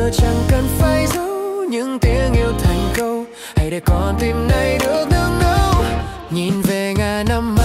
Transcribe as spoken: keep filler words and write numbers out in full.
giờ chẳng cần phải giấu những tiếng yêu thành câu, hãy để con tim này được nương náu nhìn về ngàn năm